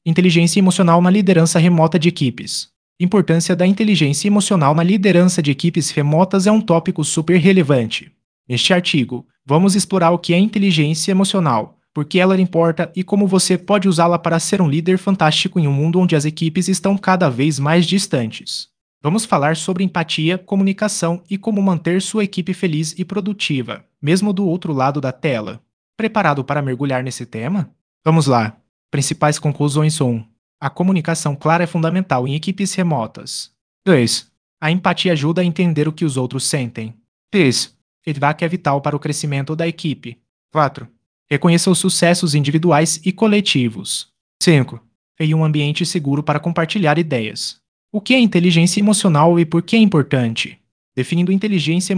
Inteligência emocional na liderança remota de equipes. Importância da inteligência emocional na liderança de equipes remotas é um tópico super relevante. Neste artigo, vamos explorar o que é inteligência emocional, por que ela importa e como você pode usá-la para ser um líder fantástico em um mundo onde as equipes estão cada vez mais distantes. Vamos falar sobre empatia, comunicação e como manter sua equipe feliz e produtiva, mesmo do outro lado da tela. Preparado para mergulhar nesse tema? Vamos lá! Principais conclusões 1. A comunicação clara é fundamental em equipes remotas. 2. A empatia ajuda a entender o que os outros sentem. 3. Feedback é vital para o crescimento da equipe. 4. Reconheça os sucessos individuais e coletivos. 5. Crie um ambiente seguro para compartilhar ideias. O que é inteligência emocional e por que é importante? Definindo inteligência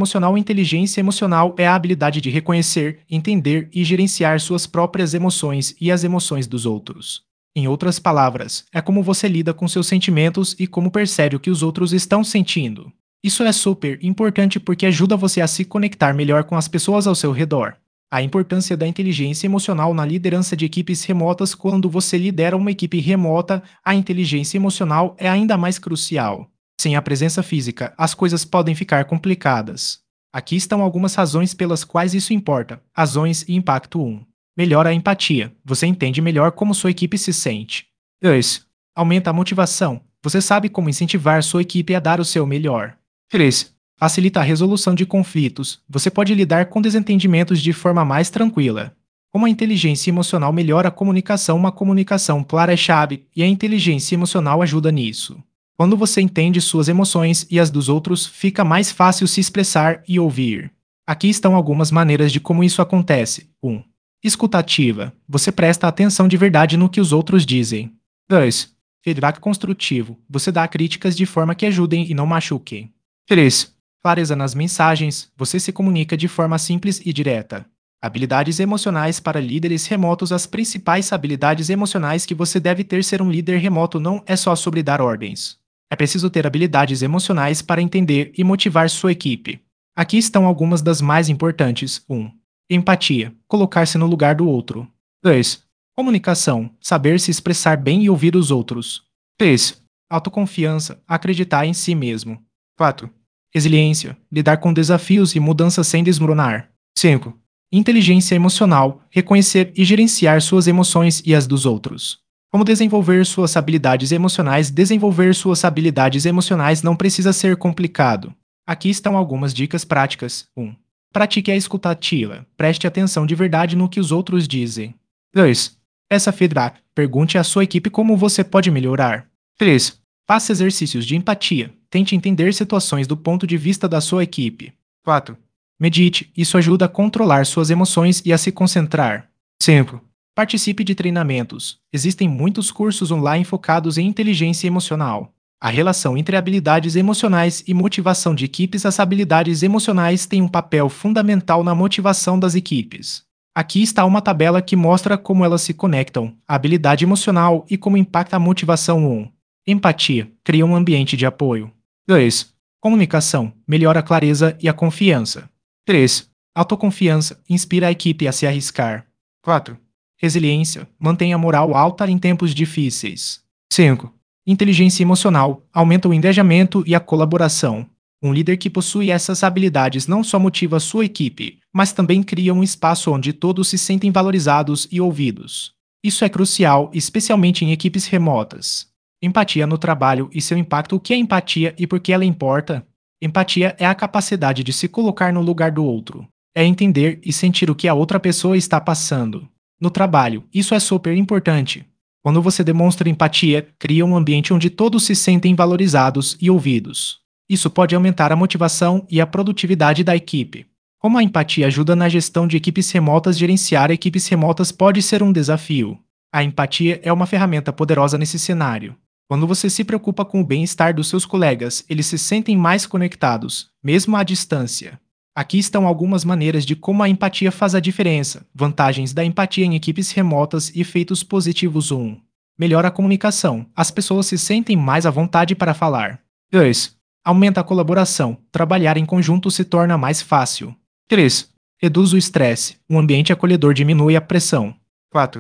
emocional é a habilidade de reconhecer, entender e gerenciar suas próprias emoções e as emoções dos outros. Em outras palavras, é como você lida com seus sentimentos e como percebe o que os outros estão sentindo. Isso é super importante porque ajuda você a se conectar melhor com as pessoas ao seu redor. A importância da inteligência emocional na liderança de equipes remotas. Quando você lidera uma equipe remota, a inteligência emocional é ainda mais crucial. Sem a presença física, as coisas podem ficar complicadas. Aqui estão algumas razões pelas quais isso importa. Razões e impacto 1. Melhora a empatia. Você entende melhor como sua equipe se sente. 2. Aumenta a motivação. Você sabe como incentivar sua equipe a dar o seu melhor. 3. Facilita a resolução de conflitos. Você pode lidar com desentendimentos de forma mais tranquila. Como a inteligência emocional melhora a comunicação, uma comunicação clara é chave, e a inteligência emocional ajuda nisso. Quando você entende suas emoções e as dos outros, fica mais fácil se expressar e ouvir. Aqui estão algumas maneiras de como isso acontece. 1. Escuta ativa. Você presta atenção de verdade no que os outros dizem. 2. Feedback construtivo. Você dá críticas de forma que ajudem e não machuquem. 3. Clareza nas mensagens. Você se comunica de forma simples e direta. Habilidades emocionais para líderes remotos. As principais habilidades emocionais que você deve ter. Ser um líder remoto não é só sobre dar ordens. É preciso ter habilidades emocionais para entender e motivar sua equipe. Aqui estão algumas das mais importantes. 1. Empatia. Colocar-se no lugar do outro. 2. Comunicação. Saber se expressar bem e ouvir os outros. 3. Autoconfiança. Acreditar em si mesmo. 4. Resiliência. Lidar com desafios e mudanças sem desmoronar. 5. Inteligência emocional. Reconhecer e gerenciar suas emoções e as dos outros. Como desenvolver suas habilidades emocionais? Desenvolver suas habilidades emocionais não precisa ser complicado. Aqui estão algumas dicas práticas. 1. Pratique a escuta ativa. Preste atenção de verdade no que os outros dizem. 2. Peça feedback. Pergunte à sua equipe como você pode melhorar. 3. Faça exercícios de empatia. Tente entender situações do ponto de vista da sua equipe. 4. Medite. Isso ajuda a controlar suas emoções e a se concentrar. 5. Participe de treinamentos. Existem muitos cursos online focados em inteligência emocional. A relação entre habilidades emocionais e motivação de equipes. As habilidades emocionais têm um papel fundamental na motivação das equipes. Aqui está uma tabela que mostra como elas se conectam, a habilidade emocional e como impacta a motivação. 1. Empatia. Cria um ambiente de apoio. 2. Comunicação. Melhora a clareza e a confiança. 3. Autoconfiança. Inspira a equipe a se arriscar. 4. Resiliência. Mantém a moral alta em tempos difíceis. 5. Inteligência emocional. Aumenta o engajamento e a colaboração. Um líder que possui essas habilidades não só motiva sua equipe, mas também cria um espaço onde todos se sentem valorizados e ouvidos. Isso é crucial, especialmente em equipes remotas. Empatia no trabalho e seu impacto. O que é empatia e por que ela importa? Empatia é a capacidade de se colocar no lugar do outro. É entender e sentir o que a outra pessoa está passando. No trabalho, isso é super importante. Quando você demonstra empatia, cria um ambiente onde todos se sentem valorizados e ouvidos. Isso pode aumentar a motivação e a produtividade da equipe. Como a empatia ajuda na gestão de equipes remotas? Gerenciar equipes remotas pode ser um desafio. A empatia é uma ferramenta poderosa nesse cenário. Quando você se preocupa com o bem-estar dos seus colegas, eles se sentem mais conectados, mesmo à distância. Aqui estão algumas maneiras de como a empatia faz a diferença. Vantagens da empatia em equipes remotas e efeitos positivos. 1. Melhora a comunicação. As pessoas se sentem mais à vontade para falar. 2. Aumenta a colaboração. Trabalhar em conjunto se torna mais fácil. 3. Reduz o estresse. Um ambiente acolhedor diminui a pressão. 4.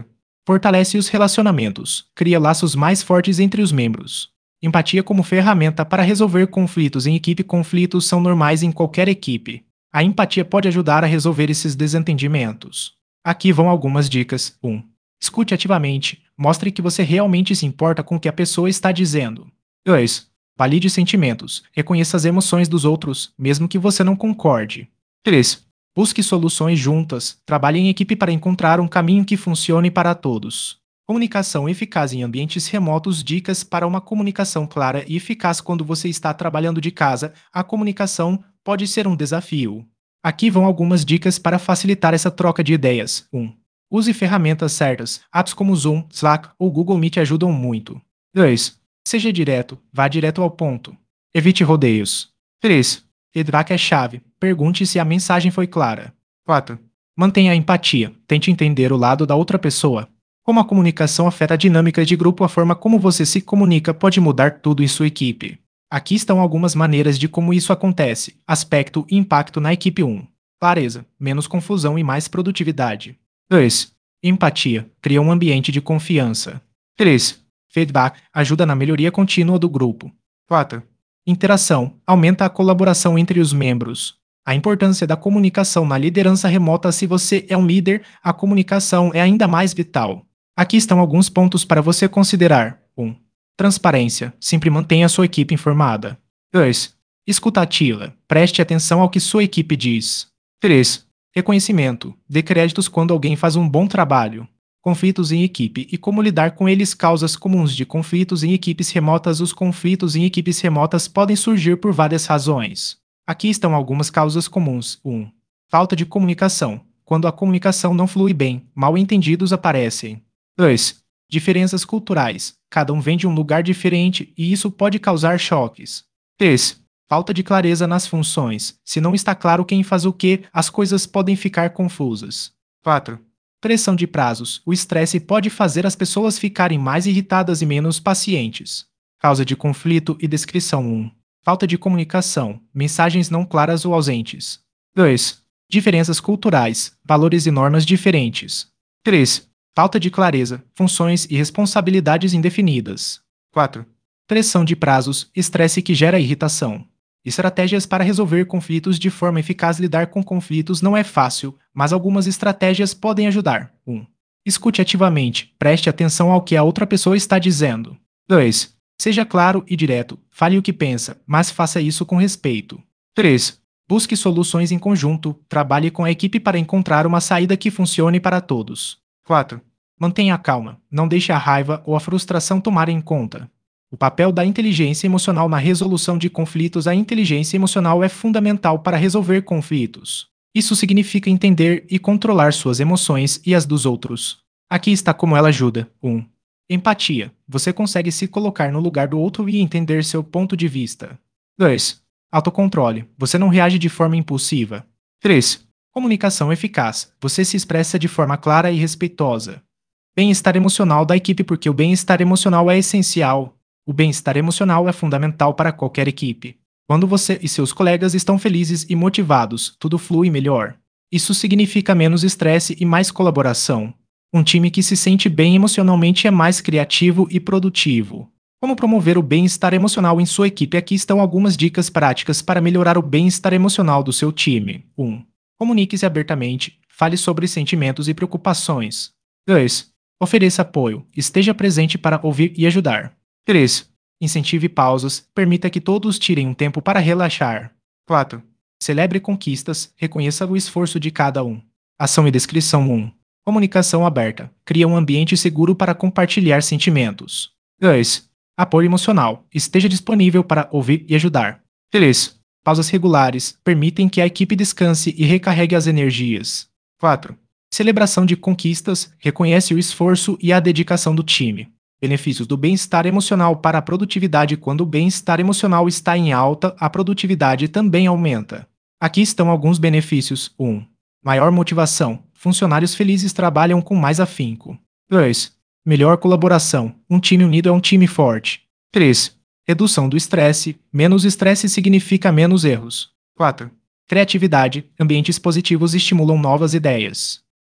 Fortalece os relacionamentos, cria laços mais fortes entre os membros. Empatia como ferramenta para resolver conflitos em equipe. Conflitos são normais em qualquer equipe. A empatia pode ajudar a resolver esses desentendimentos. Aqui vão algumas dicas. 1. Escute ativamente. Mostre que você realmente se importa com o que a pessoa está dizendo. 2. Valide sentimentos. Reconheça as emoções dos outros, mesmo que você não concorde. 3. Busque soluções juntas. Trabalhe em equipe para encontrar um caminho que funcione para todos. Comunicação eficaz em ambientes remotos. Dicas para uma comunicação clara e eficaz quando você está trabalhando de casa. A comunicação pode ser um desafio. Aqui vão algumas dicas para facilitar essa troca de ideias. 1. Use ferramentas certas. Apps como Zoom, Slack ou Google Meet ajudam muito. 2. Seja direto. Vá direto ao ponto. Evite rodeios. 3. Feedback é chave. Pergunte se a mensagem foi clara. 4. Mantenha a empatia. Tente entender o lado da outra pessoa. Como a comunicação afeta a dinâmica de grupo, a forma como você se comunica pode mudar tudo em sua equipe. Aqui estão algumas maneiras de como isso acontece. Aspecto e impacto na equipe. 1. Clareza, menos confusão e mais produtividade. 2. Empatia, cria um ambiente de confiança. 3. Feedback, ajuda na melhoria contínua do grupo. 4. Interação, aumenta a colaboração entre os membros. A importância da comunicação na liderança remota. Se você é um líder, a comunicação é ainda mais vital. Aqui estão alguns pontos para você considerar. 1. Transparência. Sempre mantenha sua equipe informada. 2. Escuta ativa. Preste atenção ao que sua equipe diz. 3. Reconhecimento. Dê créditos quando alguém faz um bom trabalho. Conflitos em equipe e como lidar com eles. Causas comuns de conflitos em equipes remotas. Os conflitos em equipes remotas podem surgir por várias razões. Aqui estão algumas causas comuns. 1. Falta de comunicação. Quando a comunicação não flui bem, mal-entendidos aparecem. 2. Diferenças culturais. Cada um vem de um lugar diferente e isso pode causar choques. 3. Falta de clareza nas funções. Se não está claro quem faz o que, as coisas podem ficar confusas. 4. Pressão de prazos. O estresse pode fazer as pessoas ficarem mais irritadas e menos pacientes. Causa de conflito e descrição. 1. Falta de comunicação. Mensagens não claras ou ausentes. 2. Diferenças culturais. Valores e normas diferentes. 3. Falta de clareza, funções e responsabilidades indefinidas. 4. Pressão de prazos, estresse que gera irritação. Estratégias para resolver conflitos de forma eficaz. Lidar com conflitos não é fácil, mas algumas estratégias podem ajudar. 1. Escute ativamente, preste atenção ao que a outra pessoa está dizendo. 2. Seja claro e direto, fale o que pensa, mas faça isso com respeito. 3. Busque soluções em conjunto, trabalhe com a equipe para encontrar uma saída que funcione para todos. 4. Mantenha a calma, não deixe a raiva ou a frustração tomarem conta. O papel da inteligência emocional na resolução de conflitos. A inteligência emocional é fundamental para resolver conflitos. Isso significa entender e controlar suas emoções e as dos outros. Aqui está como ela ajuda. 1. Empatia. Você consegue se colocar no lugar do outro e entender seu ponto de vista. 2. Autocontrole. Você não reage de forma impulsiva. 3. Comunicação eficaz. Você se expressa de forma clara e respeitosa. Bem-estar emocional da equipe. Porque o bem-estar emocional é essencial. O bem-estar emocional é fundamental para qualquer equipe. Quando você e seus colegas estão felizes e motivados, tudo flui melhor. Isso significa menos estresse e mais colaboração. Um time que se sente bem emocionalmente é mais criativo e produtivo. Como promover o bem-estar emocional em sua equipe? Aqui estão algumas dicas práticas para melhorar o bem-estar emocional do seu time. 1. Comunique-se abertamente, fale sobre sentimentos e preocupações. 2. Ofereça apoio, esteja presente para ouvir e ajudar. 3. Incentive pausas, permita que todos tirem um tempo para relaxar. 4. Celebre conquistas, reconheça o esforço de cada um. Ação e descrição. 1. Comunicação aberta, cria um ambiente seguro para compartilhar sentimentos. 2. Apoio emocional, esteja disponível para ouvir e ajudar. 3. Pausas regulares, permitem que a equipe descanse e recarregue as energias. 4. Celebração de conquistas, reconhece o esforço e a dedicação do time. Benefícios do bem-estar emocional para a produtividade. Quando o bem-estar emocional está em alta, a produtividade também aumenta. Aqui estão alguns benefícios. 1. Maior motivação. Funcionários felizes trabalham com mais afinco. 2. Melhor colaboração. Um time unido é um time forte. 3. Redução do estresse. Menos estresse significa menos erros. 4. Criatividade. Ambientes positivos estimulam novas ideias.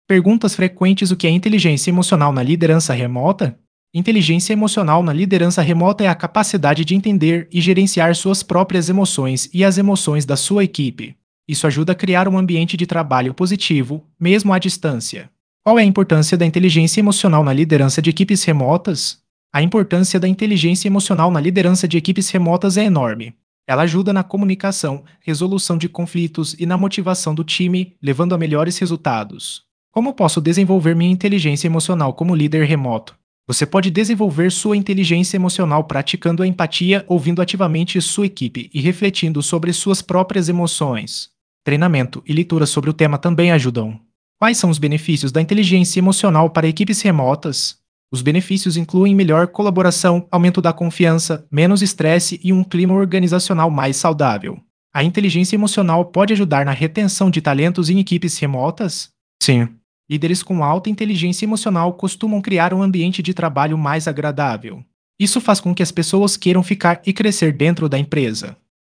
Perguntas frequentes: o que é inteligência emocional na liderança remota? Inteligência emocional na liderança remota é a capacidade de entender e gerenciar suas próprias emoções e as emoções da sua equipe. Isso ajuda a criar um ambiente de trabalho positivo, mesmo à distância. Qual é a importância da inteligência emocional na liderança de equipes remotas? A importância da inteligência emocional na liderança de equipes remotas é enorme. Ela ajuda na comunicação, resolução de conflitos e na motivação do time, levando a melhores resultados. Como posso desenvolver minha inteligência emocional como líder remoto? Você pode desenvolver sua inteligência emocional praticando a empatia, ouvindo ativamente sua equipe e refletindo sobre suas próprias emoções. Treinamento e leitura sobre o tema também ajudam. Quais são os benefícios da inteligência emocional para equipes remotas? Os benefícios incluem melhor colaboração, aumento da confiança, menos estresse e um clima organizacional mais saudável. A inteligência emocional pode ajudar na retenção de talentos em equipes remotas? Sim. Líderes com alta inteligência emocional costumam criar um ambiente de trabalho mais agradável. Isso faz com que as pessoas queiram ficar e crescer dentro da empresa.